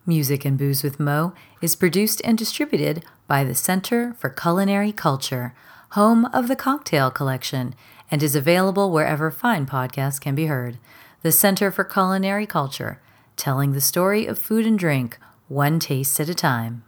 Music and Booze with Mo is produced and distributed by the Center for Culinary Culture, home of the Cocktail Collection, and is available wherever fine podcasts can be heard. The Center for Culinary Culture, telling the story of food and drink, one taste at a time.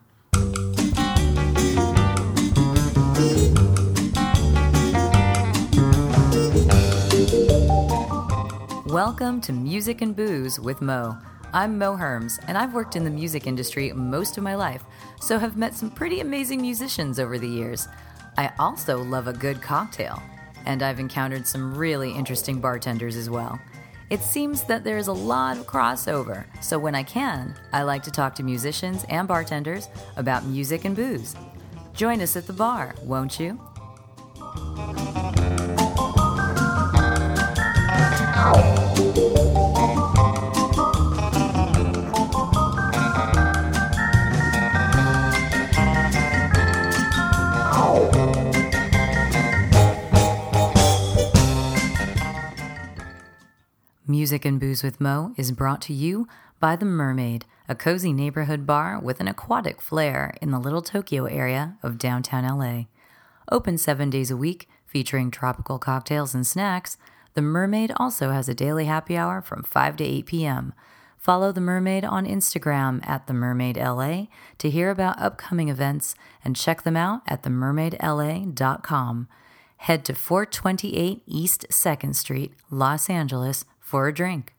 Welcome to Music and Booze with Mo. I'm Mo Herms, and I've worked in the music industry most of my life, so have met some pretty amazing musicians over the years. I also love a good cocktail, and I've encountered some really interesting bartenders as well. It seems that there's a lot of crossover, so when I can, I like to talk to musicians and bartenders about music and booze. Join us at the bar, won't you? Music and Booze with Mo is brought to you by The Mermaid, a cozy neighborhood bar with an aquatic flair in the Little Tokyo area of downtown LA. Open 7 days a week, featuring tropical cocktails and snacks, The Mermaid also has a daily happy hour from 5 to 8 p.m. Follow The Mermaid on Instagram at TheMermaidLA to hear about upcoming events and check them out at TheMermaidLA.com. Head to 428 East 2nd Street, Los Angeles, for a drink.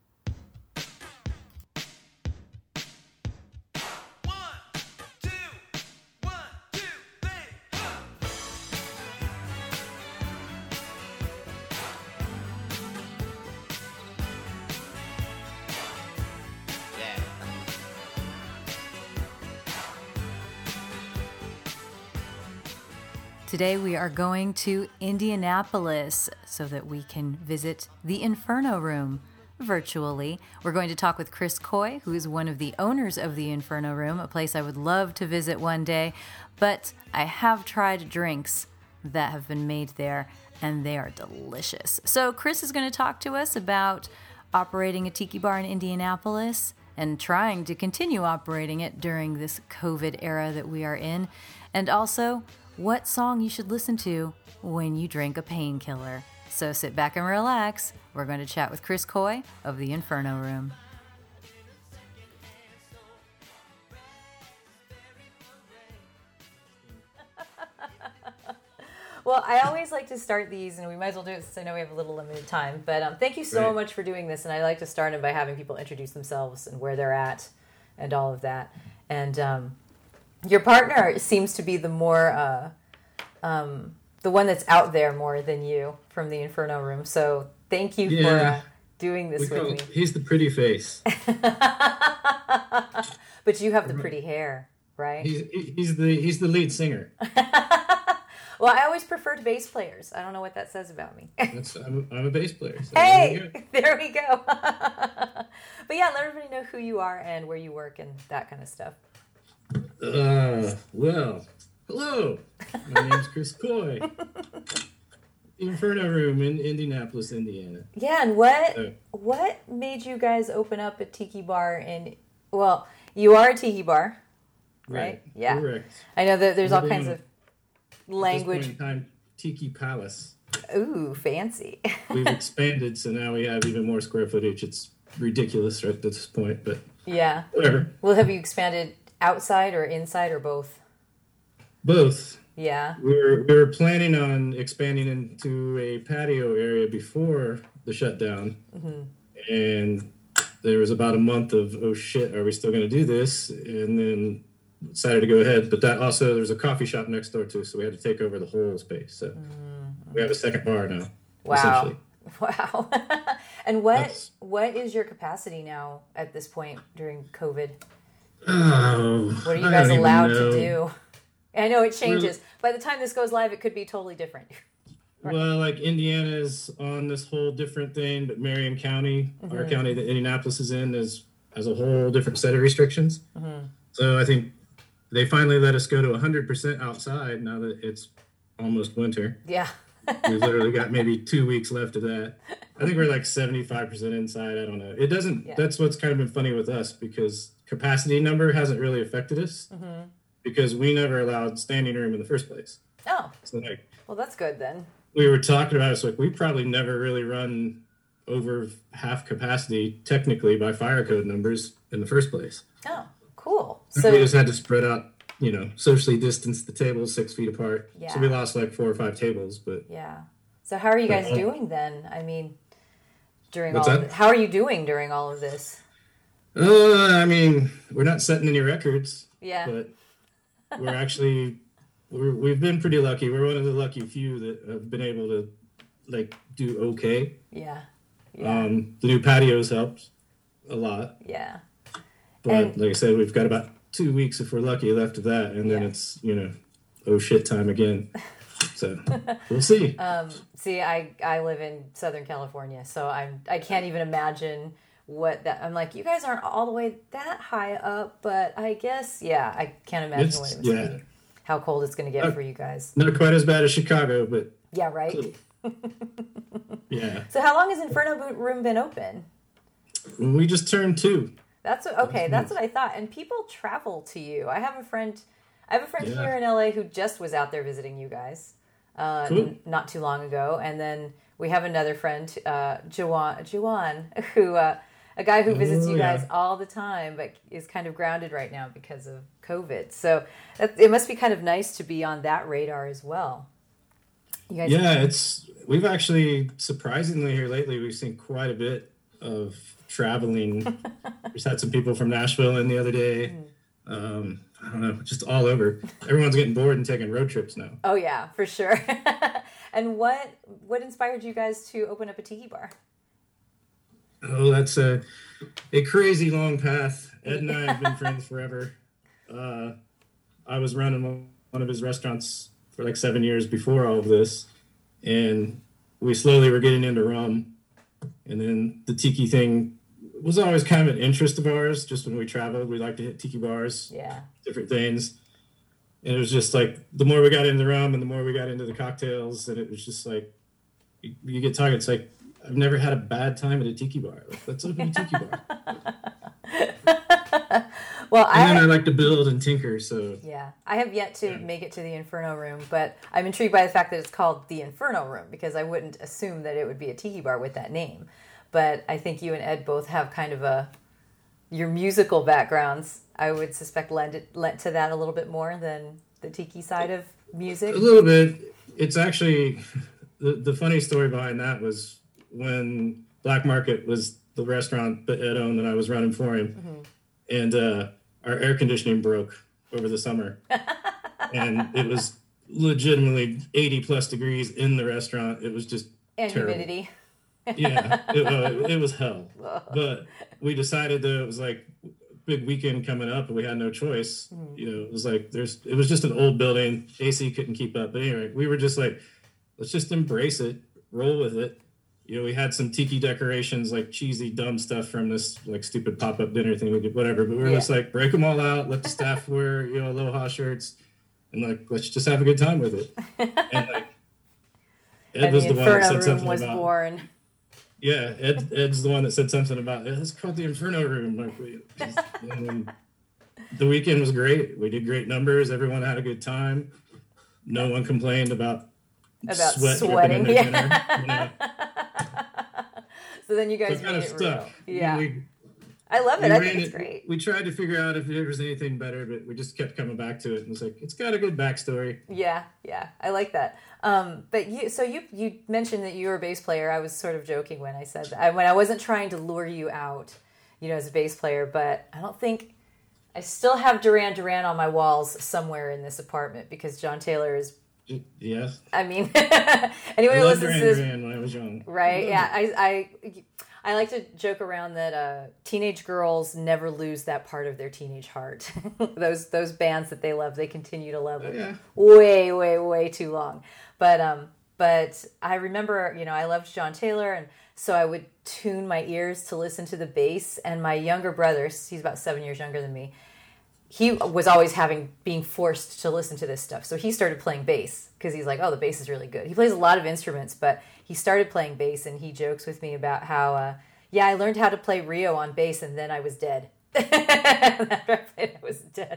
Today we are going to Indianapolis so that we can visit the Inferno Room virtually. We're going to talk with Chris Coy, who is one of the owners of the Inferno Room, a place I would love to visit one day, but I have tried drinks that have been made there, and they are delicious. So Chris is going to talk to us about operating a tiki bar in Indianapolis and trying to continue operating it during this COVID era that we are in, and also what song you should listen to when you drink a painkiller. So sit back and relax. We're going to chat with Chris Coy of the Inferno Room. Well, I always like to start these, and we might as well do it since I know we have a little limited time. But thank you so much for doing this, and I like to start them by having people introduce themselves and where they're at and all of that. And your partner seems to be the more, the one that's out there more than you from the Inferno Room. So thank you for doing this with me. He's the pretty face. But you have the pretty hair, right? He's the lead singer. Well, I always preferred bass players. I don't know what that says about me. I'm a bass player. So hey, there we go. But yeah, let everybody know who you are and where you work and that kind of stuff. Well, hello. My name's Chris Coy. Inferno Room in Indianapolis, Indiana. Yeah, and what made you guys open up a tiki bar in? Well, you are a tiki bar, right? Yeah. Correct. I know that there's all kinds of language. At this point in time, Tiki Palace. Ooh, fancy. We've expanded, so now we have even more square footage. It's ridiculous right at this point, but yeah. Whatever. Well, have you expanded outside or inside or both? Both. Yeah. We were planning on expanding into a patio area before the shutdown. Mm-hmm. And there was about a month of, oh shit, are we still going to do this? And then decided to go ahead. But that also, there's a coffee shop next door too, so we had to take over the whole space. So we have a second bar now. Wow. Essentially. Wow. And what is your capacity now at this point during COVID? Oh, what are you guys allowed to do? I know it changes. By the time this goes live, it could be totally different. Right. Well, like Indiana's on this whole different thing, but Marion County, our county that Indianapolis is in, has a whole different set of restrictions. Mm-hmm. So I think they finally let us go to 100% outside now that it's almost winter. Yeah. We've literally got maybe 2 weeks left of that. I think we're like 75% inside. I don't know. It doesn't, Yeah. that's what's kind of been funny with us because capacity number hasn't really affected us because we never allowed standing room in the first place. Oh, So like well, that's good then. we were talking about, it's like we probably never really run over half capacity technically by fire code numbers in the first place. Oh, cool. We So, just had to spread out, socially distance the tables 6 feet apart. Yeah. So we lost like 4 or 5 tables, but yeah. So how are you guys doing then? I mean, during What's all of that? this, how are you doing during all of this? I mean, we're not setting any records, Yeah. but we're actually we've been pretty lucky. We're one of the lucky few that have been able to like do okay. Yeah. Yeah. The new patios helped a lot, Yeah. but And- like I said, we've got about 2 weeks if we're lucky left of that, and then Yeah. it's oh shit time again. So we'll see. See, I live in Southern California, so I can't even imagine what that. I'm like, you guys aren't all the way that high up, but I guess I can't imagine It's- what it must yeah. be. How cold it's going to get for you guys. Not quite as bad as Chicago, but Yeah, right. yeah. So how long has Inferno Room been open? We just turned 2. That's okay. That's what I thought. And people travel to you. I have a friend Yeah. here in LA who just was out there visiting you guys, Cool. not too long ago. And then we have another friend, Juwan, who a guy who visits you yeah. guys all the time, but is kind of grounded right now because of COVID. So it must be kind of nice to be on that radar as well. You guys, Yeah, we've actually surprisingly here lately we've seen quite a bit of traveling. Just had some people from Nashville in the other day. I don't know, just all over. Everyone's getting bored and taking road trips now. Oh yeah, for sure. And what inspired you guys to open up a tiki bar? Oh, that's a crazy long path. Ed and I have been friends forever. I was running one of his restaurants for like 7 years before all of this, and we slowly were getting into rum, and then the tiki thing was always kind of an interest of ours. Just when we traveled, we liked to hit tiki bars, Yeah. different things, and it was just like the more we got into the rum and the more we got into the cocktails, and it was just like you get talking. It's like I've never had a bad time at a tiki bar. Like, let's open a tiki bar. Well, And I like to build and tinker, so I have yet to make it to the Inferno Room, but I'm intrigued by the fact that it's called the Inferno Room because I wouldn't assume that it would be a tiki bar with that name. But I think you and Ed both have kind of your musical backgrounds. I would suspect lent to that a little bit more than the tiki side of music. a little bit. It's actually the funny story behind that was when Black Market was the restaurant that Ed owned and I was running for him, and our air conditioning broke over the summer, and it was legitimately 80 plus degrees in the restaurant. It was just And terrible. humidity. Yeah, it was hell. But we decided that it was like big weekend coming up, and we had no choice. It was like it was just an old building. AC couldn't keep up. But anyway, we were just like, let's just embrace it, roll with it. We had some tiki decorations, like cheesy, dumb stuff from this like stupid pop-up dinner thing we did, whatever. But we were just like, break them all out, let the staff wear aloha shirts, and like let's just have a good time with it. And like Ed And was the the one that Inferno said Room something was about. born. Yeah, Ed's the one that said something about it's called the Inferno Room. And the weekend was great. We did great numbers. Everyone had a good time. No one complained about sweat sweating. dripping in their dinner. So then you guys So it kind made of it stuck. real. Yeah. We I love it. I ran think it's great. We tried to figure out if there was anything better, but we just kept coming back to it. And it's like it's got a good backstory. Yeah, I like that. But you mentioned that you were a bass player. I was sort of joking when I said that. When I wasn't trying to lure you out, as a bass player, but I don't think I still have Duran Duran on my walls somewhere in this apartment because John Taylor is. Yes. I mean, anyone I who loved listens Duran to this, Duran when I was young. right? Yeah, I like to joke around that teenage girls never lose that part of their teenage heart. those bands that they love, they continue to love it Yeah. way, way, way too long. But I remember, I loved John Taylor, and so I would tune my ears to listen to the bass. And my younger brother, he's about 7 years younger than me, he was always being forced to listen to this stuff. So he started playing bass because he's like, oh, the bass is really good. He plays a lot of instruments, but he started playing bass, and he jokes with me about how, I learned how to play Rio on bass, and then I was dead. After I played, I was dead.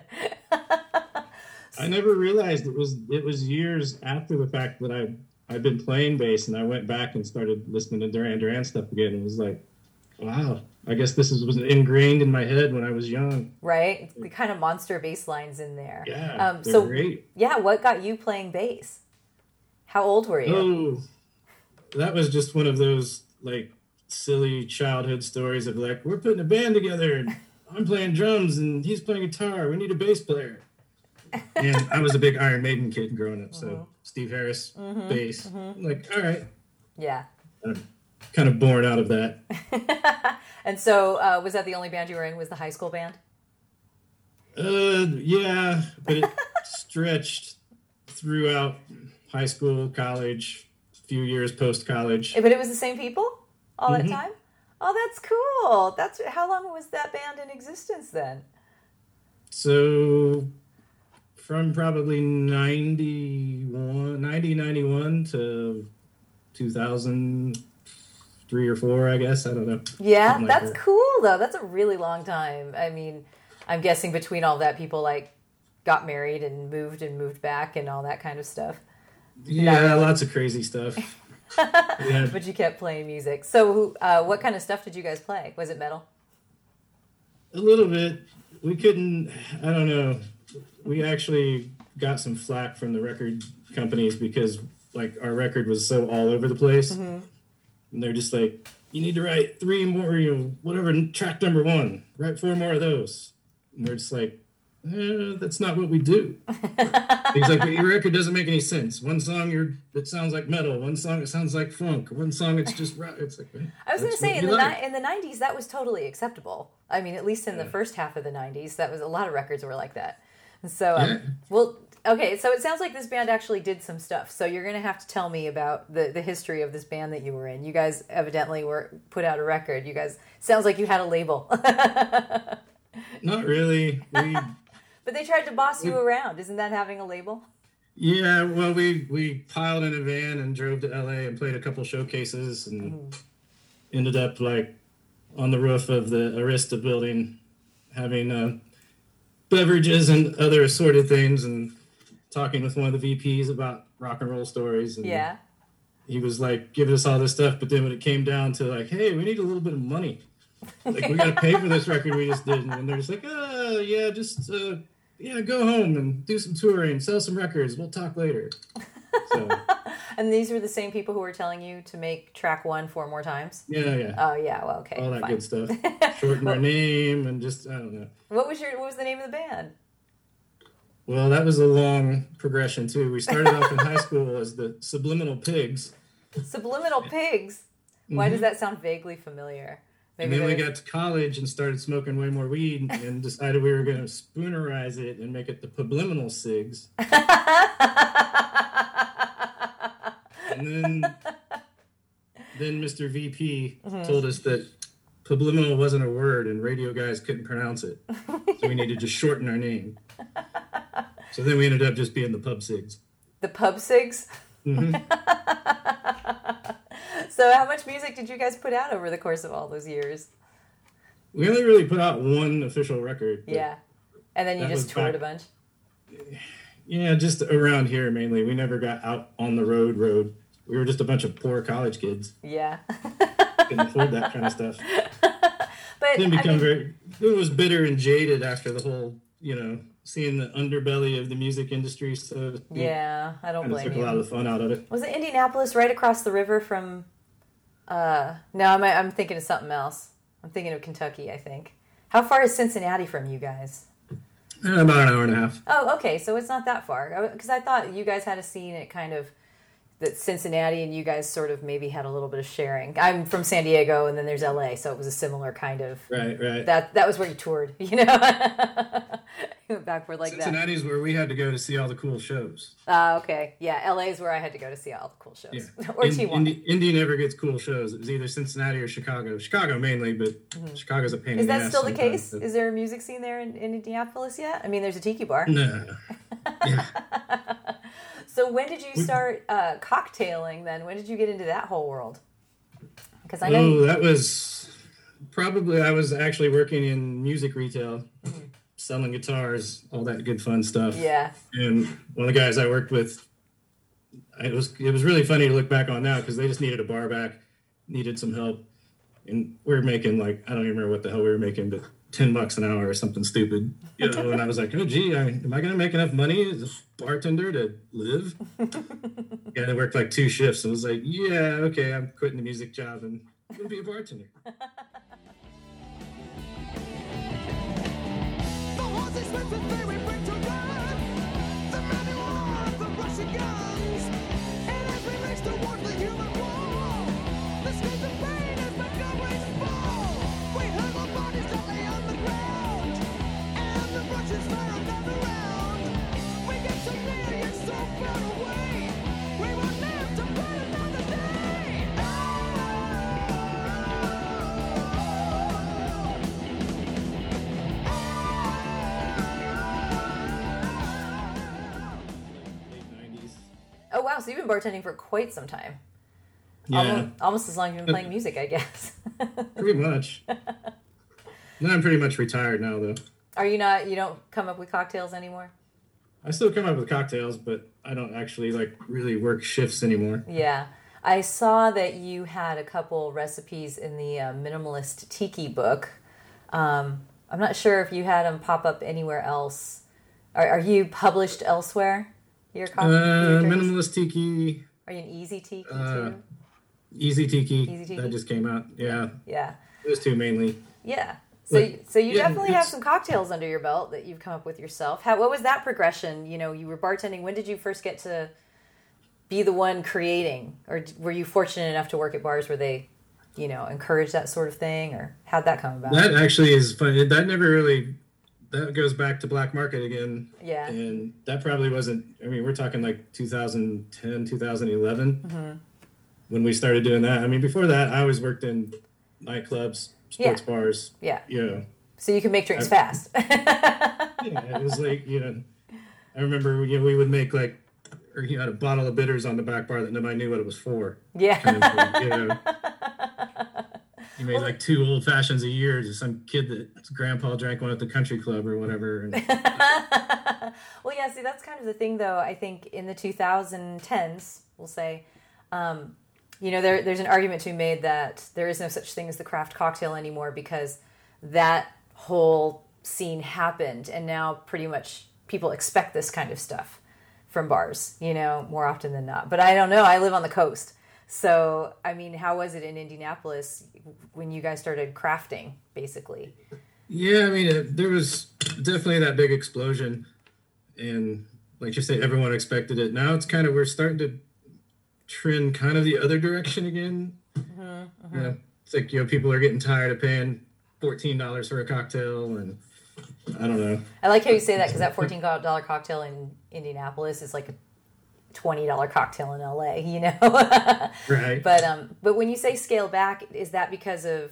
I never realized it was years after the fact that I'd been playing bass, and I went back and started listening to Duran Duran stuff again, and was like, wow, I guess this was ingrained in my head when I was young. Right? The kind of monster bass lines in there. Yeah, they're great. Yeah, what got you playing bass? How old were you? Oh, that was just one of those, like, silly childhood stories of, like, we're putting a band together, and I'm playing drums, and he's playing guitar. We need a bass player. And I was a big Iron Maiden kid growing up, so Steve Harris, bass. Like, all right. Yeah. I'm kind of born out of that. And so, was that the only band you were in? Was the high school band? Yeah, but it stretched throughout high school, college, a few years post-college. But it was the same people all that time? Oh, that's cool. How long was that band in existence then? So, from probably 91 to 2003 or 4, I guess. I don't know. Yeah, that's cool, though. That's a really long time. I mean, I'm guessing between all that, people, like, got married and moved back and all that kind of stuff. Yeah, lots of crazy stuff. Yeah. But you kept playing music. So, what kind of stuff did you guys play? Was it metal? A little bit. We couldn't, I don't know. We actually got some flack from the record companies because, like, our record was so all over the place. And they're just like, you need to write 3 more, whatever, track number 1. Write 4 more of those. And we're just like, that's not what we do. He's like, but your record doesn't make any sense. One song it sounds like metal. One song it sounds like funk. One song it's just rock. It's like, I was going to say in the 90s that was totally acceptable. I mean, at least in the first half of the 90s, that was a lot of records were like that. So, well, okay. So it sounds like this band actually did some stuff. So you're going to have to tell me about the history of this band that you were in. You guys evidently put out a record. You guys sounds like you had a label. Not really. But they tried to boss you around. Isn't that having a label? Yeah, well, we piled in a van and drove to LA and played a couple showcases and ended up, like, on the roof of the Arista building having beverages and other assorted things and talking with one of the VPs about rock and roll stories. And he was, like, giving us all this stuff, but then when it came down to, like, hey, we need a little bit of money. Like, we got to pay for this record we just did. And they're just like, yeah, just... go home and do some touring, sell some records. We'll talk later. So. And these were the same people who were telling you to make track 1 4 more times? Yeah. Oh, yeah, well, okay. All that good stuff. Shorten our name and just, I don't know. What was the name of the band? Well, that was a long progression, too. We started off in high school as the Subliminal Pigs. Subliminal Pigs? Why does that sound vaguely familiar? Maybe and then we got to college and started smoking way more weed and decided we were going to spoonerize it and make it the Publiminal Cigs. And then Mr. VP told us that Publiminal wasn't a word and radio guys couldn't pronounce it. So we needed to just shorten our name. So then we ended up just being the Pub Cigs. The Pub Cigs? So how much music did you guys put out over the course of all those years? We only really put out one official record. Yeah. And then you just toured a bunch? Yeah, just around here mainly. We never got out on the road. We were just a bunch of poor college kids. Yeah. Couldn't afford that kind of stuff. But it was bitter and jaded after the whole, seeing the underbelly of the music industry. So yeah, I don't blame you. Took a lot of the fun out of it. Was it Indianapolis right across the river from... no, I'm thinking of something else. I'm thinking of Kentucky, I think. How far is Cincinnati from you guys? About an hour and a half. Oh, okay, so it's not that far. Because I thought you guys had a scene at kind of... that Cincinnati and you guys sort of maybe had a little bit of sharing. I'm from San Diego, and then there's LA, so it was a similar kind of... Right. That was where you toured, back where like Cincinnati's where we had to go to see all the cool shows. Okay. Yeah, LA is where I had to go to see all the cool shows. Yeah. Or Tijuana. Indy never gets cool shows. It was either Cincinnati or Chicago. Chicago mainly, but Chicago's a pain in the ass. Is that still the case? But... Is there a music scene there in Indianapolis yet? I mean, there's a tiki bar. No. Yeah. So when did you start cocktailing then? When did you get into that whole world? Because I know that was probably, I was actually working in music retail, selling guitars, all that good fun stuff. Yeah. And one of the guys I worked with, it was really funny to look back on now because they just needed a bar back, needed some help. And we were making like, I don't even remember what the hell we were making, but $10 an hour or something stupid, you know. And I was like, oh gee, am I gonna make enough money as a bartender to live? And I worked like 2 shifts and was like, yeah, okay, I'm quitting the music job and I'm gonna be a bartender. Oh wow, so you've been bartending for quite some time. Yeah. Almost as long as you've been playing music, I guess. Pretty much. No, I'm pretty much retired now, though. Are you not? You don't come up with cocktails anymore? I still come up with cocktails, but I don't actually like really work shifts anymore. Yeah. I saw that you had a couple recipes in the Minimalist Tiki book. I'm not sure if you had them pop up anywhere else. Are you published elsewhere? Your Minimalist Tiki. Are you an Easy Tiki too? Easy Tiki. That just came out. Yeah. Yeah. Those 2 mainly. Yeah. So you definitely have some cocktails under your belt that you've come up with yourself. What was that progression? You know, you were bartending. When did you first get to be the one creating? Or were you fortunate enough to work at bars where they, you know, encourage that sort of thing? Or how'd that come about? That actually is funny. That never really... That goes back to Black Market again. Yeah. And that probably wasn't, I mean, we're talking like 2010, 2011 when we started doing that. I mean, before that, I always worked in nightclubs, sports bars. Yeah. You know. So you can make drinks fast. Yeah, it was like, you know, I remember, you know, we would make like, or you had a bottle of bitters on the back bar that nobody knew what it was for. Yeah. Kind of thing, you know. You made like 2 old fashions a year to some kid that grandpa drank one at the country club or whatever. And... Well, yeah, see, that's kind of the thing, though. I think in the 2010s, we'll say, you know, there's an argument to be made that there is no such thing as the craft cocktail anymore because that whole scene happened, and now pretty much people expect this kind of stuff from bars, you know, more often than not. But I don't know. I live on the coast. So, I mean, how was it in Indianapolis when you guys started crafting, basically? Yeah, I mean, there was definitely that big explosion. And like you say, everyone expected it. Now it's kind of, we're starting to trend kind of the other direction again. You know, it's like, you know, people are getting tired of paying $14 for a cocktail. And I don't know. I like how you say that because that $14 cocktail in Indianapolis is like a $20 cocktail in LA, you know? Right. But when you say scale back, is that because of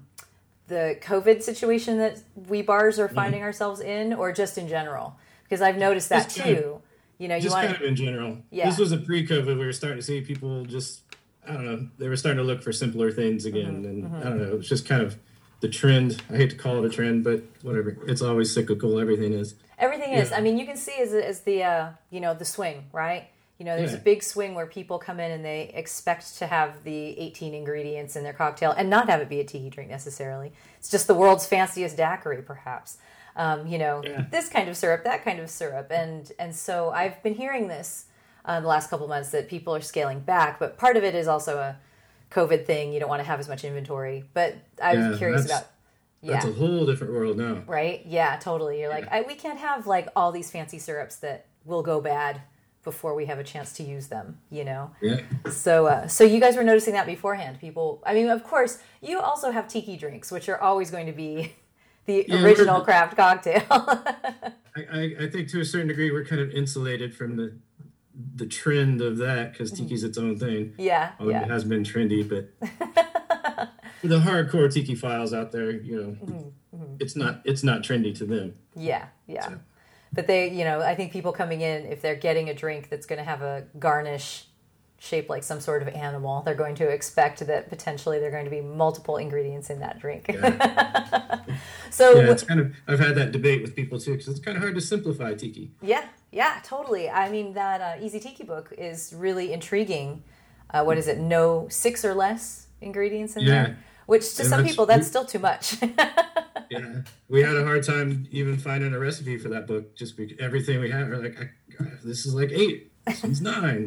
the COVID situation that we bars are finding ourselves in, or just in general? Because I've noticed that just too. Kind of, you know, just kind of in general. Yeah. This was a pre-COVID. We were starting to see people just, I don't know, they were starting to look for simpler things again. And I don't know, it was just kind of the trend. I hate to call it a trend, but whatever. It's always cyclical. Everything is. Everything is. I mean, you can see as the, you know, the swing, right? You know, there's a big swing where people come in and they expect to have the 18 ingredients in their cocktail and not have it be a tiki drink necessarily. It's just the world's fanciest daiquiri, perhaps. You know, this kind of syrup, that kind of syrup. And so I've been hearing this the last couple of months that people are scaling back. But part of it is also a COVID thing. You don't want to have as much inventory. But I'm curious about... That's a whole different world now. Right? Yeah, totally. You're like, we can't have like all these fancy syrups that will go bad before we have a chance to use them, you know? Yeah. So you guys were noticing that beforehand. People, I mean, of course, you also have tiki drinks, which are always going to be the original craft cocktail. I I think to a certain degree we're kind of insulated from the trend of that because tiki's its own thing. Yeah, It has been trendy, but the hardcore tiki files out there, it's not trendy to them. Yeah. So. But they, I think people coming in, if they're getting a drink that's going to have a garnish shaped like some sort of animal, they're going to expect that potentially there are going to be multiple ingredients in that drink. Yeah. It's kind of, I've had that debate with people too, because it's kind of hard to simplify tiki. Yeah, totally. I mean, that Easy Tiki book is really intriguing. What is it? No 6 or less ingredients in there? Which to some people, that's still too much. Yeah, we had a hard time even finding a recipe for that book. Just because everything we had, we're like, this is like 8, this one's 9.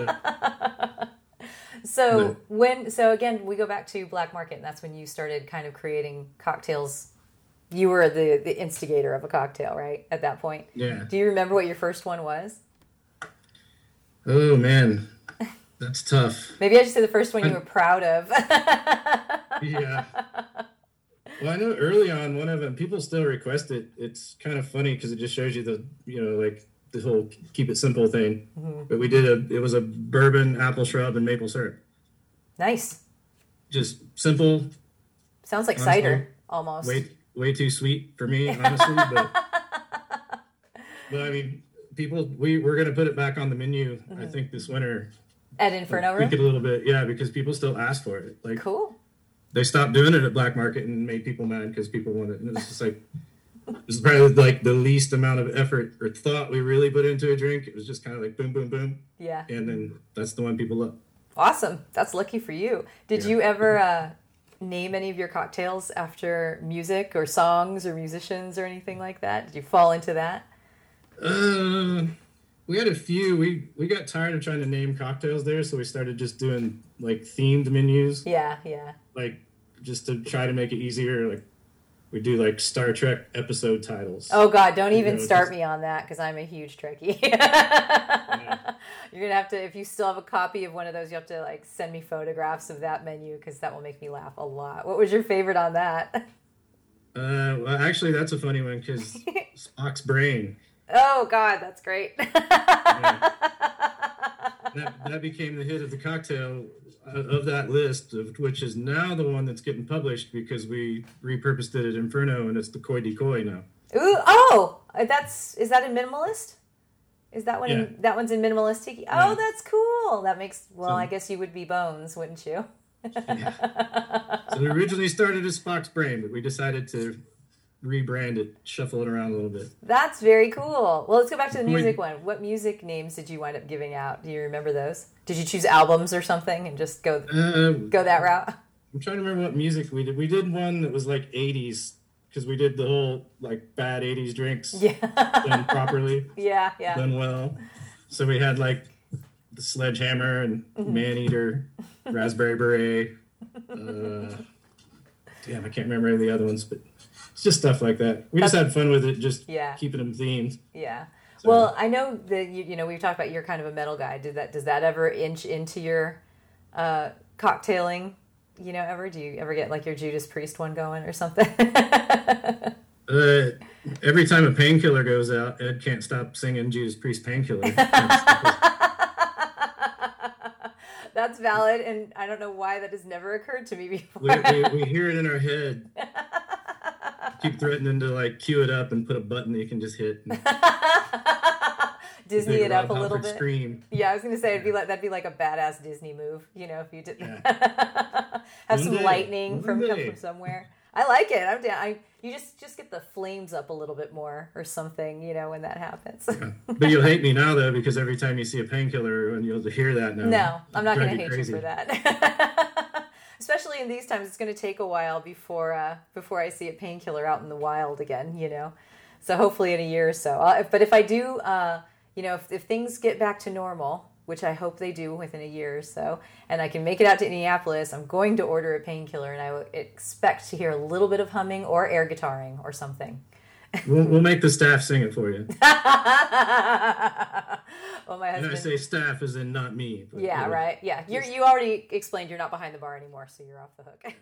So again, we go back to Black Market, and that's when you started kind of creating cocktails. You were the instigator of a cocktail, right? At that point. Yeah. Do you remember what your first one was? Oh man, that's tough. Maybe I should say the first one you were proud of. Yeah. Well, I know early on, one of them, people still request it. It's kind of funny because it just shows you the whole keep it simple thing. Mm-hmm. But it was a bourbon, apple shrub, and maple syrup. Nice. Just simple. Sounds like cider, almost. Way too sweet for me, honestly. but I mean, we're going to put it back on the menu, I think, this winter. At Inferno Room? Tweak it a little bit, yeah, because people still ask for it. Like, cool. They stopped doing it at Black Market and made people mad because people wanted it. And it's just like, it's probably like the least amount of effort or thought we really put into a drink. It was just kind of like boom, boom, boom. Yeah. And then that's the one people love. Awesome. That's lucky for you. Did you ever name any of your cocktails after music or songs or musicians or anything like that? Did you fall into that? We had a few. We got tired of trying to name cocktails there, so we started just doing like themed menus. Yeah. Like just to try to make it easier. Like we do like Star Trek episode titles. Oh God, don't even start me on that because I'm a huge Trekkie. Yeah. You're gonna have to, if you still have a copy of one of those, you have to like send me photographs of that menu because that will make me laugh a lot. What was your favorite on that? Well, actually, that's a funny one because Spock's brain. Oh God, that's great. That became the hit of the cocktail of that list, which is now the one that's getting published because we repurposed it at Inferno, and it's the Koi de Koi now. Ooh, is that in Minimalist? Is that one? That one's in Minimalist Tiki. Yeah. Oh, that's cool. That makes I guess you would be Bones, wouldn't you? Yeah. So it originally started as Spock's brain, but we decided to rebrand it, shuffle it around a little bit. That's very cool. Well, let's go back to the music one. What music names did you wind up giving out? Do you remember those? Did you choose albums or something and just go that route? I'm trying to remember what music we did. We did one that was like 80s because we did the whole like bad 80s drinks done properly. Yeah. Done well. So we had like the Sledgehammer and Maneater, Raspberry Beret. Damn, I can't remember any of the other ones, but it's just stuff like that. We just had fun with it, just keeping them themed. Yeah. So. Well, I know that we've talked about you're kind of a metal guy. Does that ever inch into your cocktailing? Ever? Do you ever get like your Judas Priest one going or something? Every time a Painkiller goes out, Ed can't stop singing Judas Priest Painkiller. That's valid, and I don't know why that has never occurred to me before. We hear it in our head. Keep threatening to like cue it up and put a button that you can just hit. Disney it up a little bit. Scream. Yeah, I was going to say that'd be like a badass Disney move, if you did have some lightning come from somewhere. I like it. I'm down. You just get the flames up a little bit more or something, when that happens. Yeah. But you'll hate me now though, because every time you see a Painkiller and you'll hear that now. No, I'm not going to hate you for that. Especially in these times, it's going to take a while before I see a Painkiller out in the wild again, So hopefully in a year or so. But if I do, if things get back to normal, which I hope they do within a year or so, and I can make it out to Indianapolis, I'm going to order a Painkiller, and I will expect to hear a little bit of humming or air guitaring or something. We'll make the staff sing it for you. Well, my husband. And I say staff as in not me. But, yeah, right. Yeah, you already explained you're not behind the bar anymore, so you're off the hook.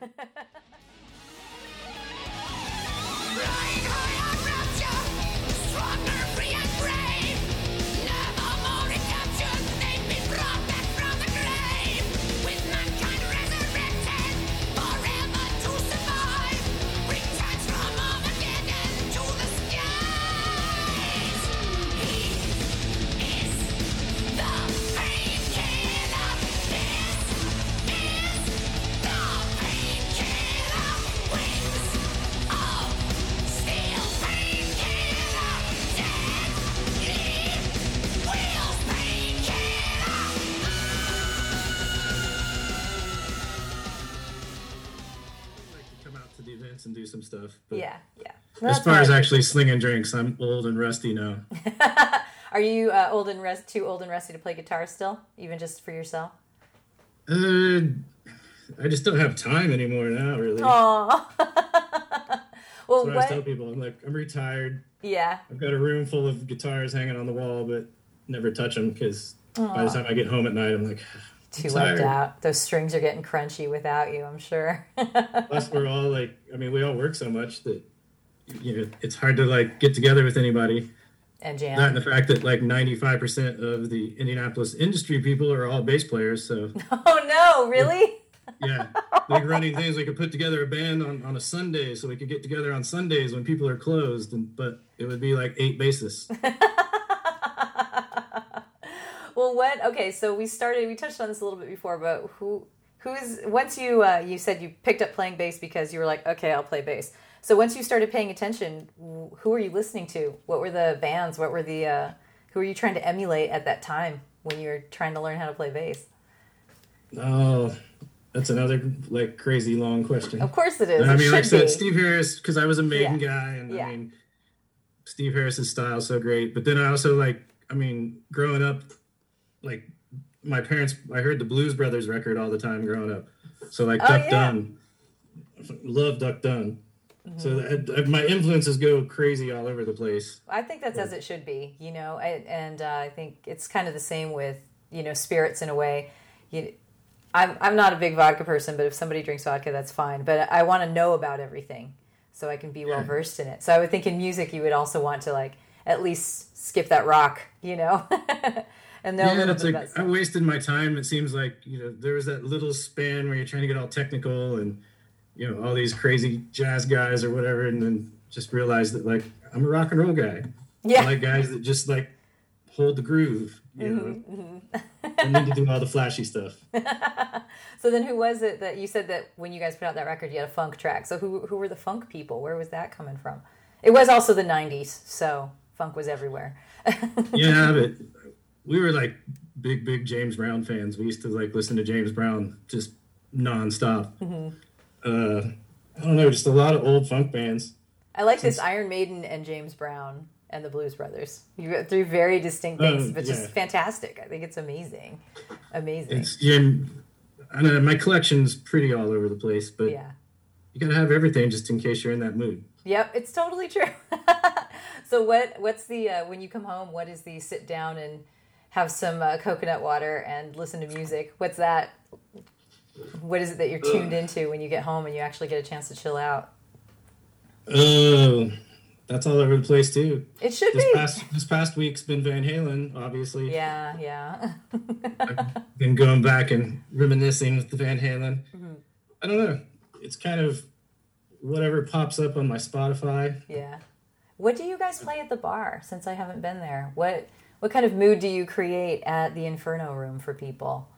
Flying high on rapture, stronger. stuff. But Yeah. as far as actually slinging drinks, I'm old and rusty now. Are you too old and rusty to play guitar still, even just for yourself? I just don't have time anymore now, really. Aww. Well, that's what I tell people. I'm like, I'm retired. Yeah. I've got a room full of guitars hanging on the wall, but never touch them because by the time I get home at night, I'm like, too wiped out. Those strings are getting crunchy without you, I'm sure. Plus, we're all like, I mean, we all work so much that, it's hard to like get together with anybody. And jam. That and the fact that like 95% of the Indianapolis industry people are all bass players. So. Oh no! Really? Yeah, like running things. We could put together a band on a Sunday, so we could get together on Sundays when people are closed, but it would be like 8 bassists. Well, okay, so we touched on this a little bit before, but who's once you said you picked up playing bass because you were like, okay, I'll play bass. So once you started paying attention, who were you listening to? What were the bands? What were who were you trying to emulate at that time when you were trying to learn how to play bass? Oh, that's another like crazy long question. Of course it is. I mean, like I said, Steve Harris, because I was a Maiden guy, and yeah. I mean, Steve Harris's style is so great. But then I also growing up, like my parents, I heard the Blues Brothers record all the time growing up. So like Duck Dunn, love Duck Dunn. Mm-hmm. So my influences go crazy all over the place. I think that's as it should be, I think it's kind of the same with, spirits in a way. I'm not a big vodka person, but if somebody drinks vodka, that's fine. But I want to know about everything so I can be well versed in it. So I would think in music, you would also want to like at least skip that rock, and know a little bit about stuff. I wasted my time. It seems like, there was that little span where you're trying to get all technical and, all these crazy jazz guys or whatever, and then just realized that like I'm a rock and roll guy. Yeah. I like guys that just like hold the groove, and need to do all the flashy stuff. So then who was it that you said that when you guys put out that record, you had a funk track? So who were the funk people? Where was that coming from? It was also the 90s, so funk was everywhere. Yeah, but we were like big James Brown fans. We used to like listen to James Brown just nonstop. Mm-hmm. I don't know, just a lot of old funk bands. I like this Iron Maiden and James Brown and the Blues Brothers. You got 3 very distinct things, but just fantastic. I think it's amazing. Amazing. I don't know, my collection's pretty all over the place, but you gotta have everything just in case you're in that mood. Yep, it's totally true. So what's the, when you come home, what is the sit down and have some coconut water and listen to music? What's that? What is it that you're tuned into when you get home and you actually get a chance to chill out? That's all over the place too. It should be. This past week's been Van Halen, obviously. Yeah. I've been going back and reminiscing with the Van Halen. Mm-hmm. I don't know. It's kind of whatever pops up on my Spotify. Yeah. What do you guys play at the bar? Since I haven't been there, what kind of mood do you create at the Inferno Room for people?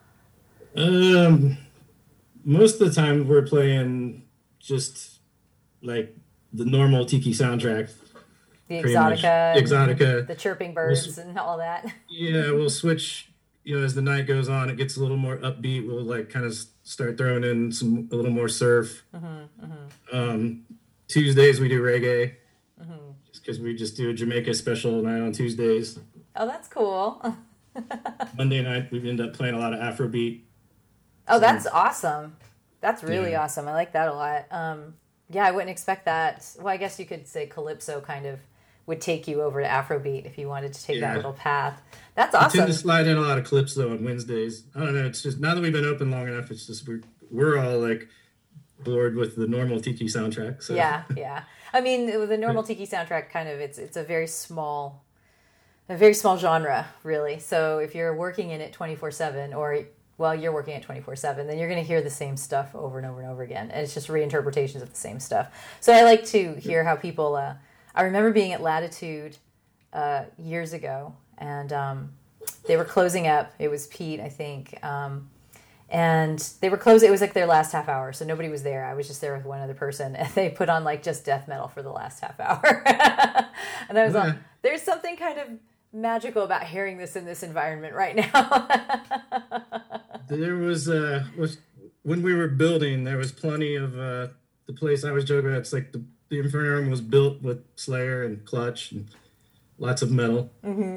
Most of the time we're playing just like the normal Tiki soundtrack. The Exotica. The chirping birds and all that. Yeah, we'll switch, as the night goes on, it gets a little more upbeat. We'll like kind of start throwing in a little more surf. Mm-hmm, mm-hmm. Tuesdays we do reggae. Mm-hmm. Just because we just do a Jamaica special night on Tuesdays. Oh, that's cool. Monday night we end up playing a lot of Afrobeat. Oh, that's awesome. That's really awesome. I like that a lot. I wouldn't expect that. Well, I guess you could say Calypso kind of would take you over to Afrobeat if you wanted to take that little path. That's awesome. I tend to slide in a lot of Calypso on Wednesdays. I don't know. It's just now that we've been open long enough, it's just we're all like bored with the normal Tiki soundtrack. So. Yeah. I mean, the normal Tiki soundtrack kind of it's a very small genre, really. So if you're working in it 24/7 or you're working at 24/7, then you're going to hear the same stuff over and over and over again. And it's just reinterpretations of the same stuff. So I like to hear how people, I remember being at Latitude years ago, and they were closing up. It was Pete, I think. And they were closing. It was like their last half hour, so nobody was there. I was just there with one other person, and they put on like just death metal for the last half hour. And I was like, there's something kind of magical about hearing this in this environment right now. There was when we were building, there was plenty of the place I was joking about. It's like the the Inferno Room was built with Slayer and Clutch and lots of metal.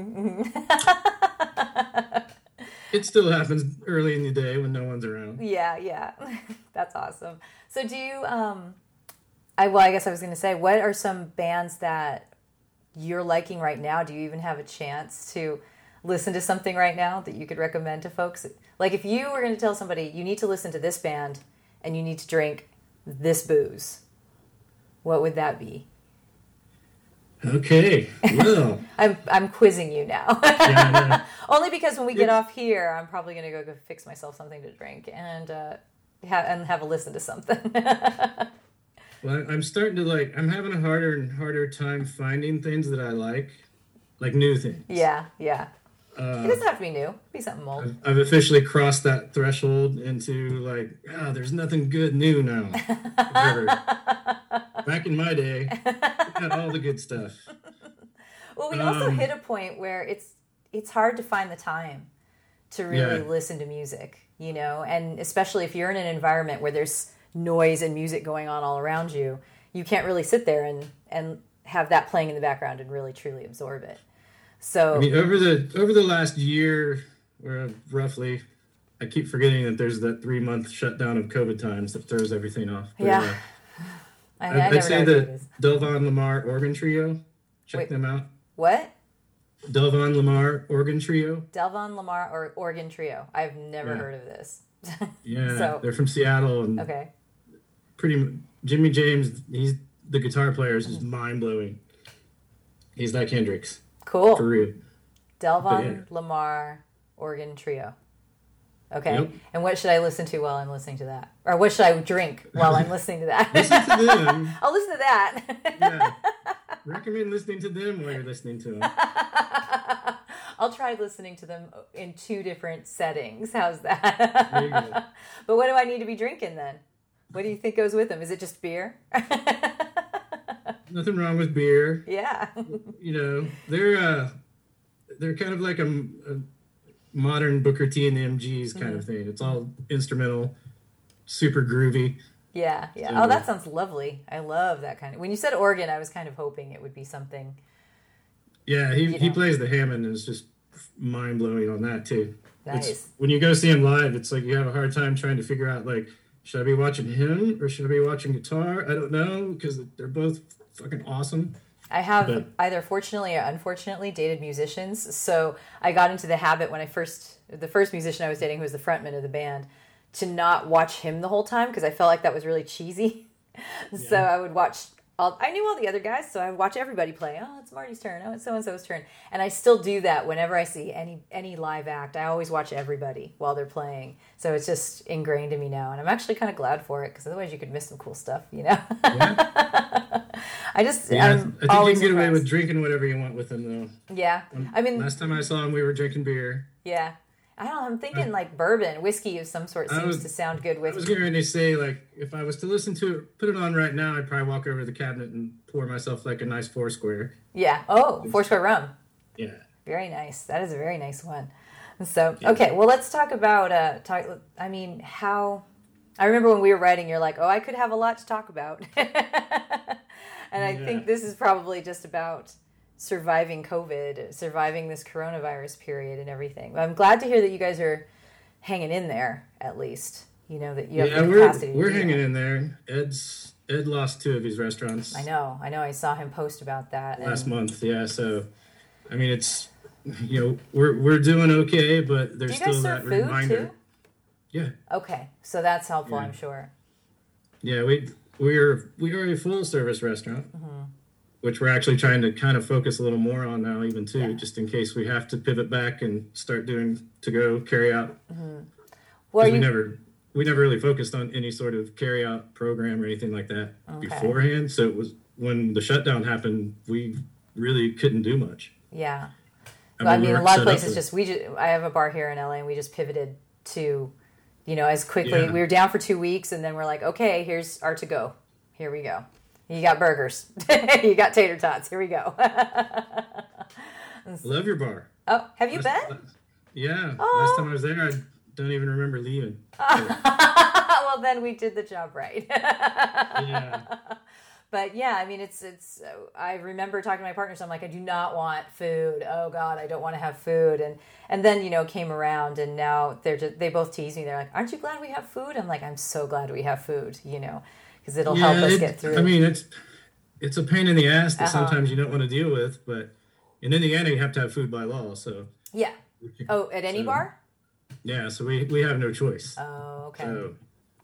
It still happens early in the day when no one's around. Yeah. That's awesome. So do you, I guess I was going to say, what are some bands that you're liking right now? Do you even have a chance to listen to something right now that you could recommend to folks? Like if you were going to tell somebody, you need to listen to this band and you need to drink this booze, what would that be? Okay, well. I'm quizzing you now. Yeah, Only because when we get off here, I'm probably going to go fix myself something to drink and have a listen to something. Well, I'm starting to I'm having a harder and harder time finding things that I like new things. Yeah. It doesn't have to be new. It'd be something old. I've officially crossed that threshold into there's nothing good new now. Back in my day, we had all the good stuff. Well, we also hit a point where it's hard to find the time to really listen to music, and especially if you're in an environment where there's noise and music going on all around you, you can't really sit there and have that playing in the background and really truly absorb it. So I mean, over the last year, or roughly, I keep forgetting that there's that 3-month shutdown of COVID times that throws everything off. But, yeah. I'd say the Delvon Lamar Organ Trio. Check them out. What? Delvon Lamar Organ Trio. Delvon Lamar Organ Trio. I've never heard of this. Yeah, they're from Seattle. And okay. Jimmy James, he's the guitar player is just mind-blowing. He's like Hendrix. Cool. For real. Delvon Lamar Organ Trio. Okay. Yep. And what should I listen to while I'm listening to that? Or what should I drink while I'm listening to that? Listen to them. I'll listen to that. Yeah. Recommend listening to them while you're listening to them. I'll try listening to them in 2 different settings. How's that? There you go. But what do I need to be drinking then? What do you think goes with them? Is it just beer? Nothing wrong with beer. Yeah. They're kind of like a modern Booker T and the MGs kind of thing. It's all instrumental, super groovy. Yeah. So, Oh, that sounds lovely. I love that kind of. When you said organ, I was kind of hoping it would be something. Yeah, he plays the Hammond and is just mind blowing on that too. Nice. When you go see him live, it's like you have a hard time trying to figure out should I be watching him or should I be watching guitar? I don't know because they're both fucking awesome. I have either fortunately or unfortunately dated musicians, so I got into the habit when the first musician I was dating, who was the frontman of the band, to not watch him the whole time because I felt like that was really cheesy. Yeah. So I would watch. I knew all the other guys, so I would watch everybody play. Oh, it's Marty's turn. Oh, it's so-and-so's turn. And I still do that whenever I see any live act. I always watch everybody while they're playing. So it's just ingrained in me now. And I'm actually kind of glad for it, because otherwise you could miss some cool stuff, Yeah. I think you can get away with drinking whatever you want with them, though. Yeah. Last time I saw him, we were drinking beer. Yeah. I don't know, I'm thinking bourbon, whiskey of some sort seems to sound good with. I was getting ready to say, if I was to listen to it, put it on right now, I'd probably walk over to the cabinet and pour myself a nice Foursquare. Yeah. Oh, Foursquare rum. Yeah. Very nice. That is a very nice one. So, okay, well, let's talk about, how, I remember when we were writing, you're like, oh, I could have a lot to talk about. And I think this is probably just about surviving COVID, surviving this coronavirus period and everything. I'm glad to hear that you guys are hanging in there, at least. That you have the capacity. We're hanging in there. Ed lost 2 of his restaurants. I know. I saw him post about that last month. Yeah. So, it's we're doing okay, but there's still that reminder. Too? Yeah. Okay, so that's helpful, I'm sure. Yeah, we are a full service restaurant. Which we're actually trying to kind of focus a little more on now, even too, just in case we have to pivot back and start doing to-go carry-out. Well, we never really focused on any sort of carry-out program or anything like that beforehand. So it was when the shutdown happened, we really couldn't do much. Yeah, a lot of places I have a bar here in LA, and we just pivoted to, as quickly. Yeah. We were down for 2 weeks, and then we're like, okay, here's our to-go. Here we go. You got burgers. You got tater tots. Here we go. Love your bar. Oh, have you been? Yeah. Oh. Last time I was there, I don't even remember leaving. Well, then we did the job right. Yeah. But yeah, I mean, it's. I remember talking to my partners. I'm like, I do not want food. Oh God, I don't want to have food. And then came around, and now they both tease me. They're like, aren't you glad we have food? I'm like, I'm so glad we have food. Because it'll help us get through. I mean, it's a pain in the ass that sometimes you don't want to deal with, but in Indiana you have to have food by law. So yeah. Oh, at any bar? Yeah, so we have no choice. Oh, okay. So,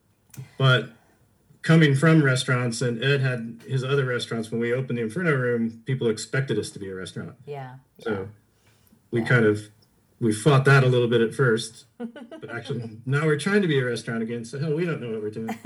but coming from restaurants, and Ed had his other restaurants, when we opened the Inferno Room, people expected us to be a restaurant. Yeah. So we we fought that a little bit at first, but actually now we're trying to be a restaurant again. So hell, we don't know what we're doing.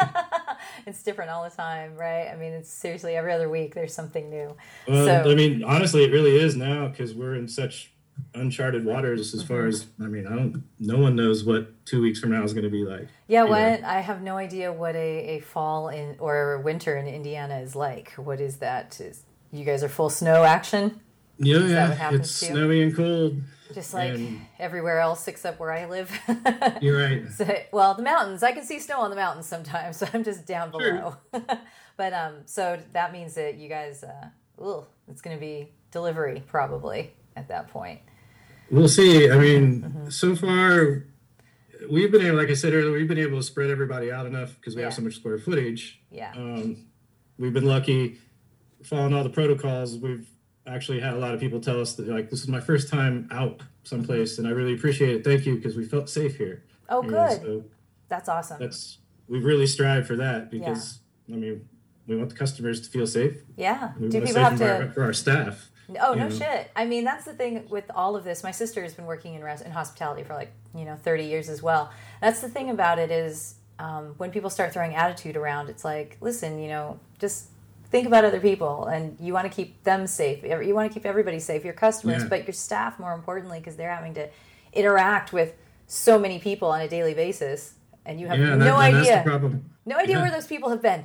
It's different all the time, right? I mean, it's seriously every other week there's something new. Well, I mean, honestly, it really is now, because we're in such uncharted waters as far as, I mean, no one knows what 2 weeks from now is going to be like. Yeah, I have no idea what a fall or winter in Indiana is like. What is that? You guys are full snow action? Yeah, is that what happens it's to you? snowy and cold. Just like everywhere else except where I live. You're right. So, well, the mountains, I can see snow on the mountains sometimes, so I'm just down below. But so that means that you guys, it's going to be delivery probably at that point. We'll see. I mean, so far, we've been able, like I said earlier, we've been able to spread everybody out enough because we have so much square footage. Yeah. We've been lucky, following all the protocols. We've actually had a lot of people tell us that, like, this is my first time out someplace, and I really appreciate it. Thank you, because we felt safe here. Oh, good. So that's awesome. We've really strived for that because, I mean, we want the customers to feel safe. Yeah. We Do want people a safe have to environment for our staff? Oh, no shit. I mean, that's the thing with all of this. My sister has been working in hospitality for 30 years as well. That's the thing about it is when people start throwing attitude around, it's like, listen, just think about other people, and you want to keep them safe. You want to keep everybody safe, your customers, but your staff more importantly, because they're having to interact with so many people on a daily basis, and you have no idea. That's the problem. No idea where those people have been.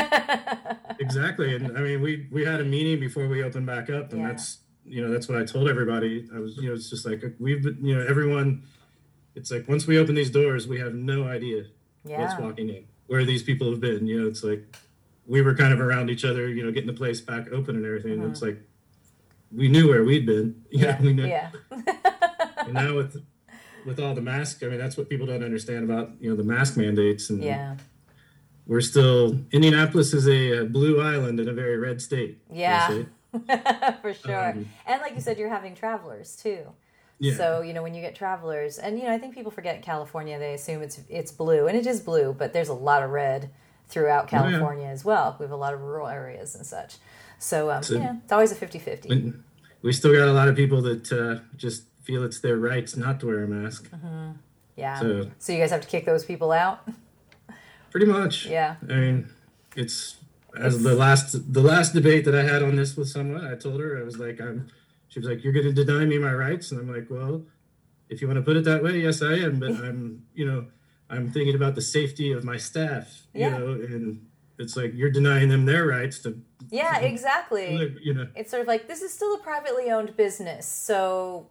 Exactly, and I mean, we had a meeting before we opened back up, and that's what I told everybody. I was, it's just like we've been, everyone. It's like once we open these doors, we have no idea what's walking in, where these people have been. It's like we were kind of around each other, getting the place back open and everything. It's like we knew where we'd been. We knew. Yeah. And now with all the masks, I mean, that's what people don't understand about the mask mandates. And we're still, Indianapolis is a blue island in a very red state. Yeah, for sure. And like you said, you're having travelers too. Yeah. So, when you get travelers, and, I think people forget in California, they assume it's blue, and it is blue, but there's a lot of red throughout California as well. We have a lot of rural areas and such. So, it's always a 50-50. We still got a lot of people that just feel it's their rights not to wear a mask. Mm-hmm. Yeah. So you guys have to kick those people out? Pretty much. Yeah. I mean, it's the last debate that I had on this with someone, I told her, I was like, she was like, you're going to deny me my rights? And I'm like, well, if you want to put it that way, yes, I am. But I'm thinking about the safety of my staff, and it's like, you're denying them their rights to. Yeah, exactly. Live, It's sort of like, this is still a privately owned business. So,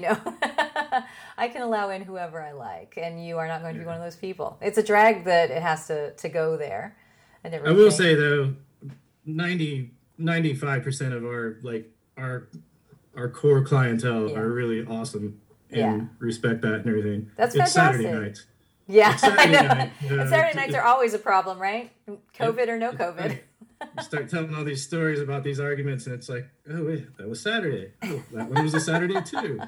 I can allow in whoever I like, and you are not going to be one of those people. It's a drag that it has to go there. And I will say though, 95% of our core clientele are really awesome and respect that and everything. That's it's fantastic. Saturday nights. Yeah, Saturday night. And Saturday nights are always a problem, right? COVID or no COVID. You start telling all these stories about these arguments, and it's like, oh wait, that was Saturday. Oh, that one was a Saturday too.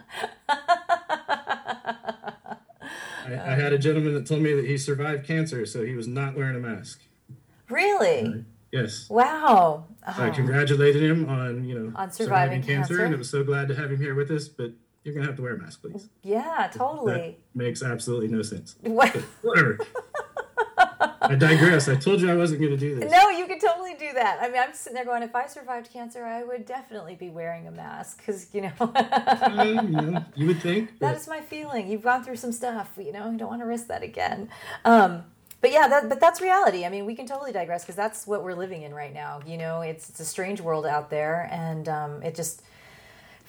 I had a gentleman that told me that he survived cancer, so he was not wearing a mask. Really? Yes. Wow. So I congratulated him on on surviving cancer, and I was so glad to have him here with us. But you're gonna have to wear a mask, please. Yeah, totally. That makes absolutely no sense. What? Whatever. I digress. I told you I wasn't going to do this. No, you can totally do that. I mean, I'm sitting there going, if I survived cancer, I would definitely be wearing a mask because, you would think. That is my feeling. You've gone through some stuff, you don't want to risk that again. But yeah, that's reality. I mean, we can totally digress because that's what we're living in right now. It's a strange world out there, and it just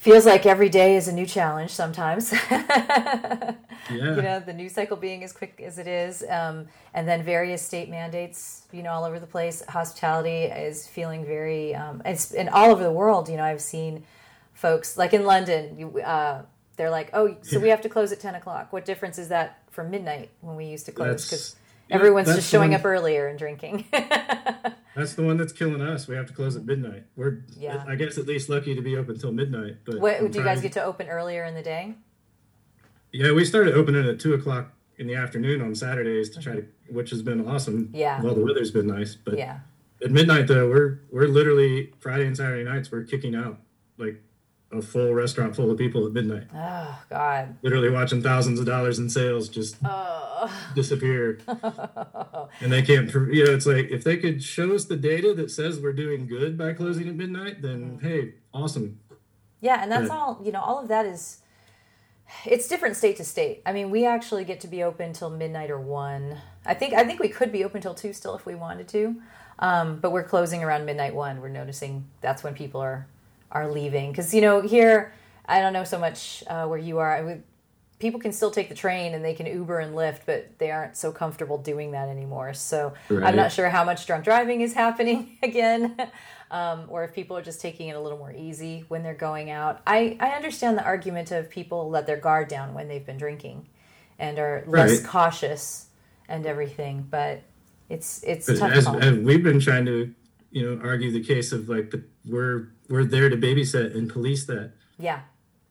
feels like every day is a new challenge sometimes. Yeah. The news cycle being as quick as it is. And then various state mandates, all over the place. Hospitality is feeling very, and all over the world, I've seen folks, like in London, they're like, oh, so we have to close at 10 o'clock. What difference is that from midnight when we used to close? Because everyone's just showing up earlier and drinking. That's the one that's killing us. We have to close at midnight. We're, I guess, at least lucky to be open till midnight. But do you guys get to open earlier in the day? Yeah, we started opening at 2 o'clock in the afternoon on Saturdays to try to, which has been awesome. Yeah. Well, the weather's been nice, but yeah. At midnight though, we're literally Friday and Saturday nights we're kicking out like a full restaurant full of people at midnight. Oh God! Literally watching thousands of dollars in sales just disappear, and they can't. It's like if they could show us the data that says we're doing good by closing at midnight, then hey, awesome. Yeah, and that's all. All of that is. It's different state to state. I mean, we actually get to be open till midnight or 1. I think we could be open till 2 still if we wanted to, but we're closing around midnight 1. We're noticing that's when people are leaving because here I don't know so much where you are. People can still take the train and they can Uber and Lyft, but they aren't so comfortable doing that anymore. So right. I'm not sure how much drunk driving is happening again. Or if people are just taking it a little more easy when they're going out. I understand the argument of people let their guard down when they've been drinking and are less cautious and everything, but it's tough. As we've been trying to, argue the case of like we're there to babysit and police that. Yeah.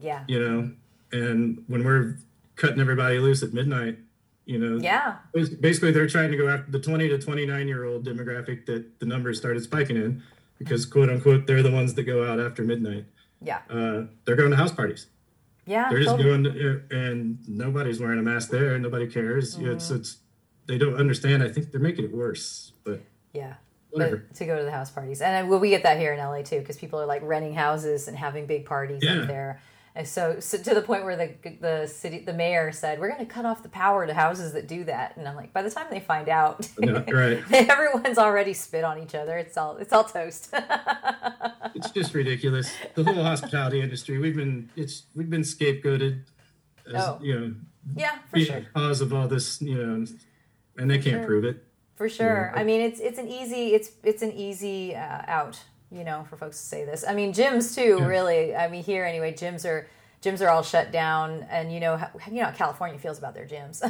And when we're cutting everybody loose at midnight, basically they're trying to go after the 20 to 29-year-old demographic that the numbers started spiking in. Because, quote unquote, they're the ones that go out after midnight. Yeah. They're going to house parties. Yeah. They're just going and nobody's wearing a mask there. Nobody cares. Mm-hmm. It's they don't understand. I think they're making it worse. But yeah. Whatever. But to go to the house parties. And we get that here in LA too, because people are like renting houses and having big parties up there. And so to the point where the mayor said, we're going to cut off the power to houses that do that. And I'm like, by the time they find out, right. everyone's already spit on each other. It's all toast. It's just ridiculous. The whole hospitality industry, we've been scapegoated as, yeah, for being sure. the cause of all this, and they can't prove it. For sure. I mean, it's an easy out. For folks to say this. I mean, gyms too, really. I mean, here anyway, gyms are all shut down, and how California feels about their gyms.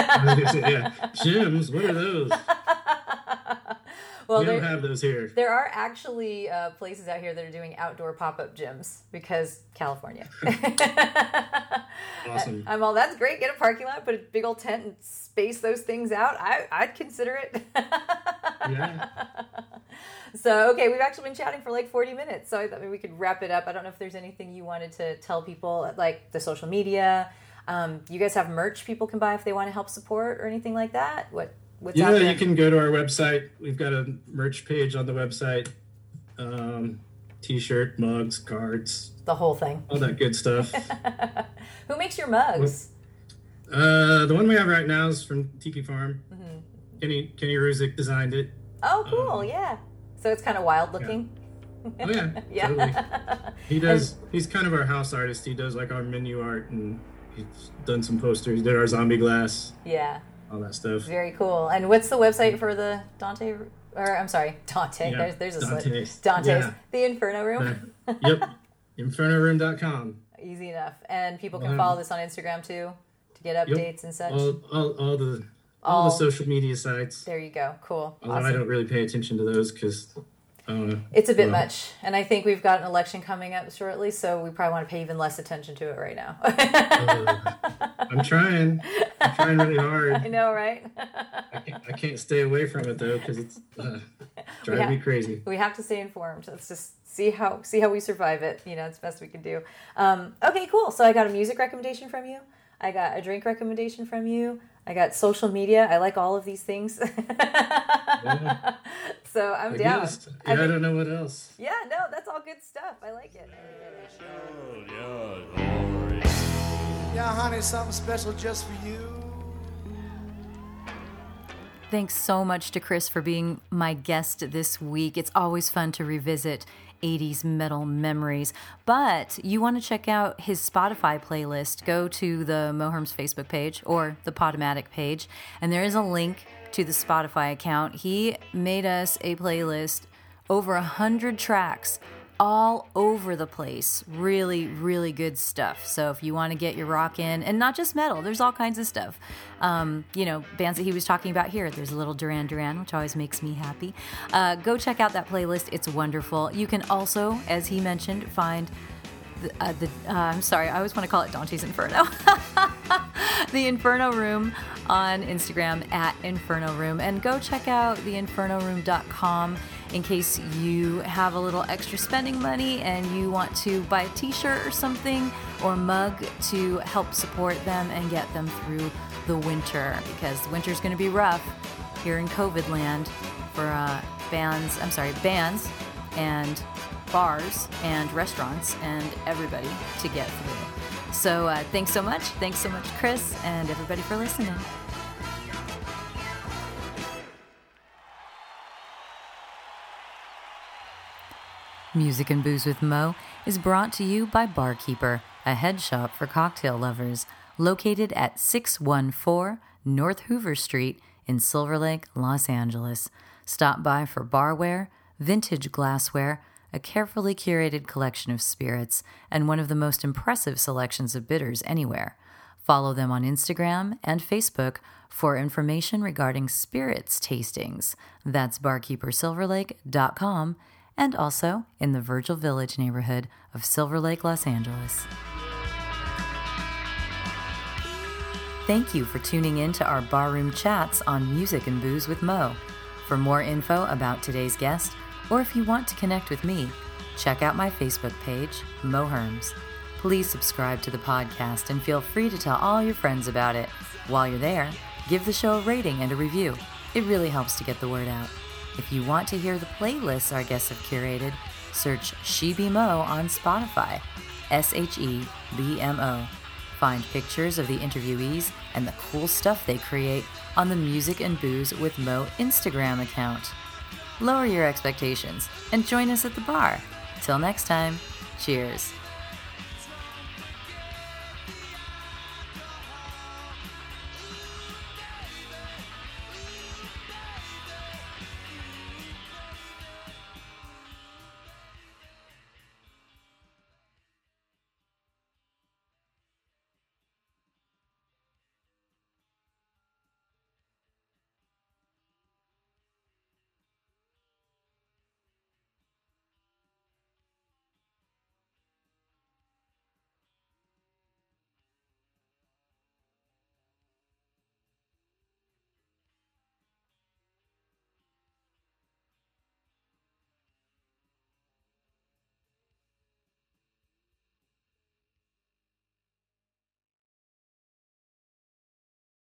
Gyms. What are those? Well, we don't have those here. There are actually places out here that are doing outdoor pop-up gyms because California. Awesome. I'm all, that's great. Get a parking lot, put a big old tent, and space those things out. I'd consider it. Yeah. So, okay, we've actually been chatting for like 40 minutes, so I thought maybe we could wrap it up. I don't know if there's anything you wanted to tell people, like the social media. You guys have merch people can buy if they want to help support or anything like that? What's out there? You can go to our website. We've got a merch page on the website. T-shirt, mugs, cards. The whole thing. All that good stuff. Who makes your mugs? The one we have right now is from Tiki Farm. Mm-hmm. Kenny Ruzick designed it. Oh, cool, yeah. So it's kind of wild looking. Yeah. Oh yeah, yeah. Totally. He does. He's kind of our house artist. He does like our menu art, and he's done some posters. He did our zombie glass. Yeah. All that stuff. Very cool. And what's the website for the Dante? Or I'm sorry, Dante. Yeah. There's a Dante's. slip. Dante's. Yeah. The Inferno Room. Yep. InfernoRoom.com. Easy enough. And people can follow this on Instagram too to get updates and such. All the social media sites. There you go. Cool. Although awesome. I don't really pay attention to those because I don't know. It's a bit much. And I think we've got an election coming up shortly, so we probably want to pay even less attention to it right now. I'm trying really hard. I know, right? I can't stay away from it though because it's driving me crazy. We have to stay informed. Let's just see how we survive it. It's the best we can do. Okay, cool. So I got a music recommendation from you. I got a drink recommendation from you. I got social media. I like all of these things. Yeah. So I'm down. I don't know what else. Yeah, no, that's all good stuff. I like it. Yeah, honey, something special just for you. Thanks so much to Chris for being my guest this week. It's always fun to revisit 80s metal memories. But you want to check out his Spotify playlist, go to the Moherms Facebook page or the Podomatic page, and there is a link to the Spotify account. He made us a playlist, over 100 tracks, all over the place. Really, really good stuff. So if you want to get your rock in, and not just metal, there's all kinds of stuff. Bands that he was talking about here. There's a little Duran Duran, which always makes me happy. Go check out that playlist. It's wonderful. You can also, as he mentioned, find I'm sorry, I always want to call it Dante's Inferno. The Inferno Room on Instagram at Inferno Room. And go check out theinfernoroom.com in case you have a little extra spending money and you want to buy a t-shirt or something or mug to help support them and get them through the winter, because the winter's going to be rough here in COVID land for bands and bars and restaurants and everybody to get through. So thanks so much, Chris, and everybody for listening. Music and Booze with Mo is brought to you by Barkeeper, a head shop for cocktail lovers, located at 614 North Hoover Street in Silver Lake, Los Angeles. Stop by for barware, vintage glassware, a carefully curated collection of spirits, and one of the most impressive selections of bitters anywhere. Follow them on Instagram and Facebook for information regarding spirits tastings. That's barkeepersilverlake.com, and also in the Virgil Village neighborhood of Silver Lake, Los Angeles. Thank you for tuning in to our barroom chats on Music and Booze with Mo. For more info about today's guest, or if you want to connect with me, check out my Facebook page, Moherms. Please subscribe to the podcast and feel free to tell all your friends about it. While you're there, give the show a rating and a review. It really helps to get the word out. If you want to hear the playlists our guests have curated, search SheBeMo on Spotify, SheBMO. Find pictures of the interviewees and the cool stuff they create on the Music and Booze with Mo Instagram account. Lower your expectations and join us at the bar. Till next time, cheers.